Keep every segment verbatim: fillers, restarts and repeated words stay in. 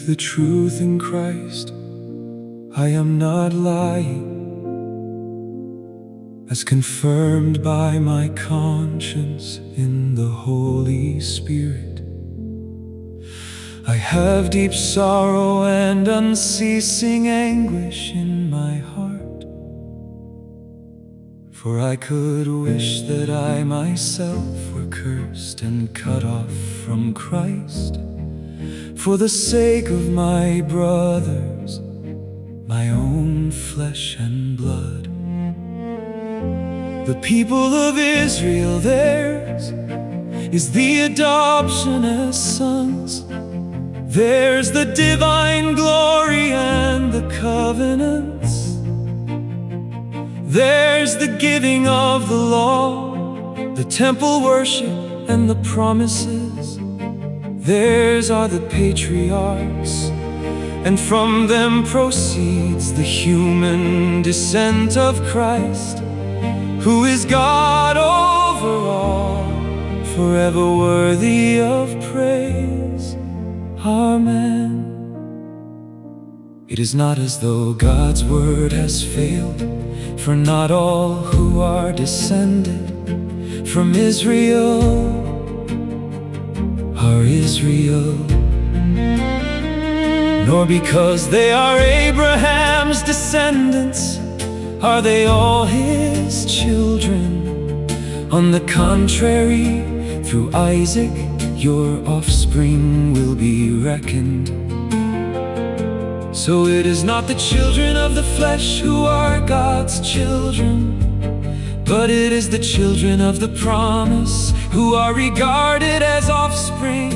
speak the truth in Christ, I am not lying, as confirmed by my conscience in the Holy Spirit. I have deep sorrow and unceasing anguish in my heart, for I could wish that I myself were cursed and cut off from Christ, for the sake of my brothers, my own flesh and blood. The people of Israel, theirs is the adoption as sons. There's the divine glory and the covenants. There's the giving of the law, the temple worship and the promises. Theirs are the patriarchs, and from them proceeds the human descent of Christ, who is God over all, forever worthy of praise. Amen. It is not as though God's word has failed, for not all who are descended from Israel are Israel, nor because they are Abraham's descendants are they all his children. On the contrary, through Isaac your offspring will be reckoned. So it is not the children of the flesh who are God's children, but it is the children of the promise who are regarded as offspring.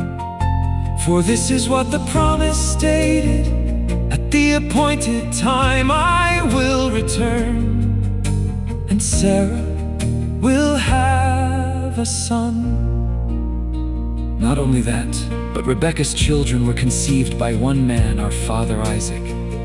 For this is what the promise stated: at the appointed time I will return, and Sarah will have a son. Not only that, but Rebekah's children were conceived by one man, our father Isaac.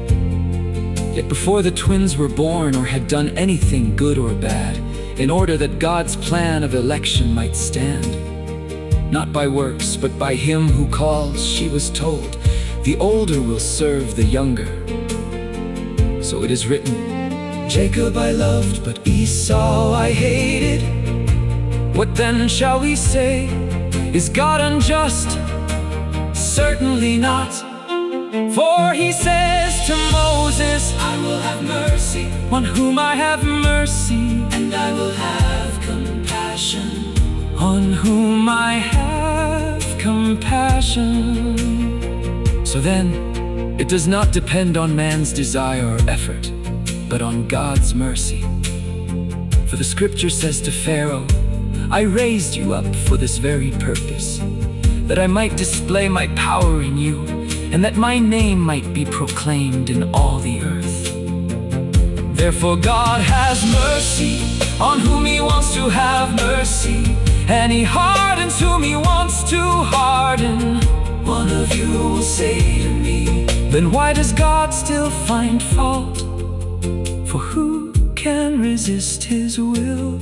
Yet before the twins were born or had done anything good or bad, in order that God's plan of election might stand, not by works, but by him who calls, she was told, the older will serve the younger. So it is written, Jacob I loved, but Esau I hated. What then shall we say? Is God unjust? Certainly not. For he says to Moses, I will have mercy on whom I have mercy, and I will have compassion on whom I have compassion. So then, it does not depend on man's desire or effort, but on God's mercy. For the scripture says to Pharaoh, I raised you up for this very purpose, that I might display my power in you, and that my name might be proclaimed in all the earth. Therefore God has mercy on whom he wants to have mercy, and he hardens whom he wants to harden. One of you will say to me, then why does God still find fault? For who can resist his will?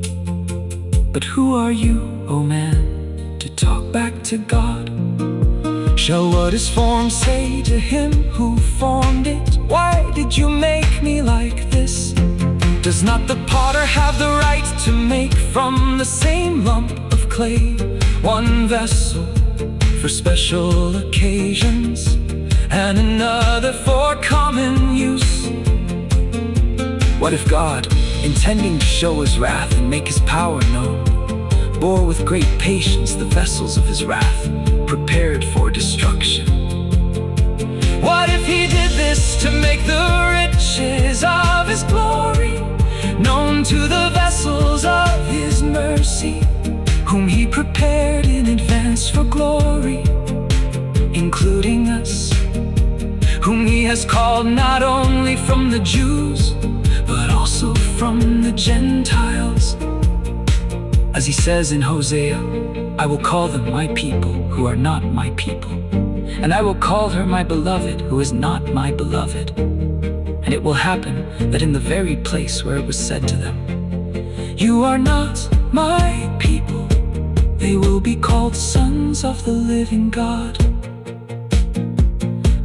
But who are you, O man, to talk back to God? Shall what is formed say to him who formed it, why did you make me like this? Does not the potter have the right to make from the same lump of clay one vessel for special occasions, and another for common use? What if God, intending to show his wrath and make his power known, bore with great patience the vessels of his wrath, prepared for destruction? What if he did this to make the riches of his glory known to the vessels of his mercy, whom he prepared in advance for glory, including us, whom he has called not only from the Jews, but also from the Gentiles? As he says in Hosea, I will call them my people who are not my people, and I will call her my beloved who is not my beloved. And it will happen that in the very place where it was said to them, you are not my people, they will be called sons of the living God.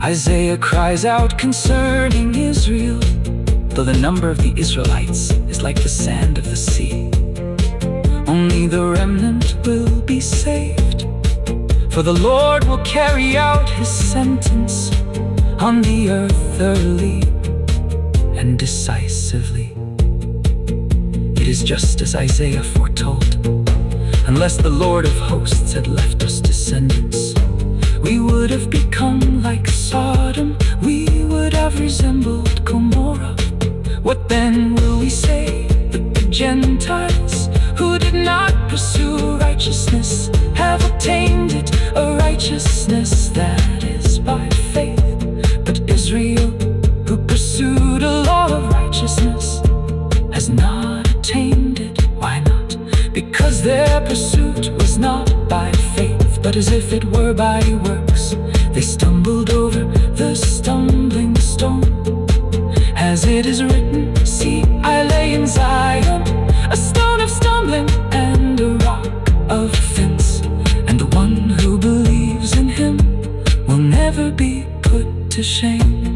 Isaiah cries out concerning Israel, though the number of the Israelites is like the sand of the sea. Only the remnant will be saved, for the Lord will carry out his sentence on the earth early and decisively. It is just as Isaiah foretold. Unless the Lord of hosts had left us descendants, we would have become like Sodom, we would have resembled Gomorrah. What then will we say? That the Gentiles who did not pursue righteousness have obtained it, a righteousness that is by faith. But Israel, who pursued a law of righteousness, has not attained it. Why not? Because their pursuit was not by faith, but as if it were by works. They stumbled over the stumbling stone. As it is written, see, I lay in Zion a stone of stumbling and a rock of offense, and the one who believes in him will never be put to shame.